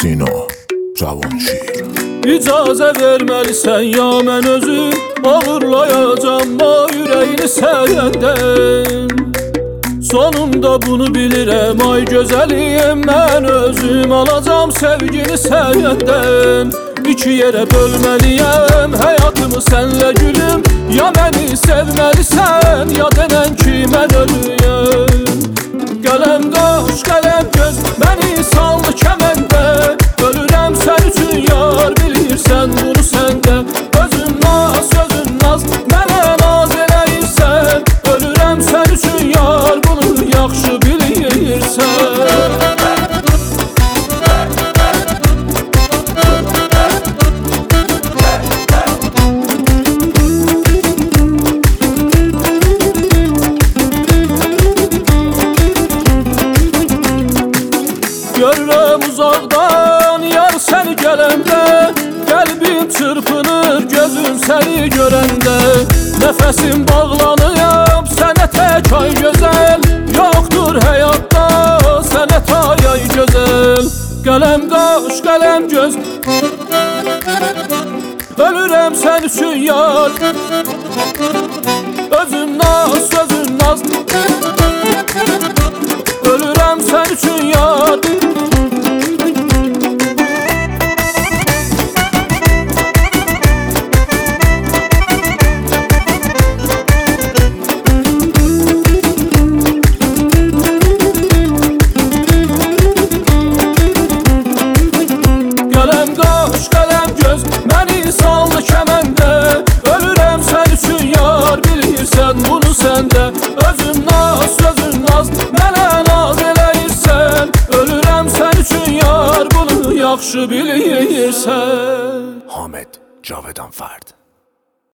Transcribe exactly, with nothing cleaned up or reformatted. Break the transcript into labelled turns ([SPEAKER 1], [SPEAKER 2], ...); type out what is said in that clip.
[SPEAKER 1] Kino Cavanşir.
[SPEAKER 2] İcazə verməlisən ya mən özüm ağırlayacam o ürəyini səyəndən. Sonunda bunu bilirəm ay gözəliyim, mən özüm alacam sevgini səyəndən. İki yerə bölməliyəm həyatımı sənlə gülüm, ya məni sevməlisən ya denən ki mən ölüyəm. Qələm qaş, qələm göz, məni sallı kəməndə, ölürəm sən üçün yar, bilirsən bunu səndə. Özün naz, sözün naz, mənə naz eləyirsən, ölürəm sən üçün yar, bunu yaxşı bilirsən. Görürəm uzaqdan yar səni gələndə, qəlbim çırpınır gözüm səni görəndə. Nəfəsim bağlanıyam sənə tək ay gözəl, yoxdur həyatda sənə tay ay gözəl. Qələm qaş, qələm göz, ölürəm sən üçün yar, özün naz, sözün naz, ölürəm sən üçün yar. Qələm qaş, qələm göz, məni sallı kəməndə, ölürəm sən üçün yar, bilirsən bunu səndə. Özün naz, sözün naz, mənə naz eləyirsən, ölürəm sən üçün yar, bunu yaxşı bilirsən.
[SPEAKER 1] Hamed Cavedan Fard.